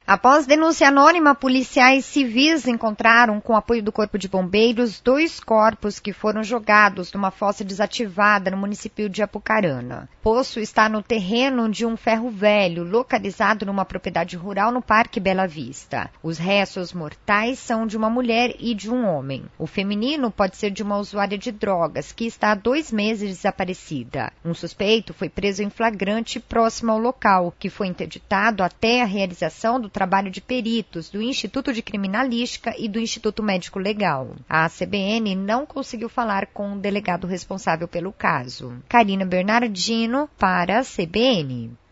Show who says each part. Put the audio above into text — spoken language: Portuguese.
Speaker 1: Após denúncia anônima, policiais civis encontraram, com apoio do Corpo de Bombeiros, 2 corpos que foram jogados numa fossa desativada no município de Apucarana. O poço está no terreno de um ferro velho, localizado numa propriedade rural no Parque Bela Vista. Os restos mortais são de uma mulher e de um homem. O feminino pode ser de uma usuária de drogas, que está há 2 meses desaparecida. Um suspeito foi preso em flagrante próximo ao local, que foi interditado até a realização do trabalho de peritos do Instituto de Criminalística e do Instituto Médico Legal. A CBN não conseguiu falar com o delegado responsável pelo caso. Karina Bernardino para a CBN.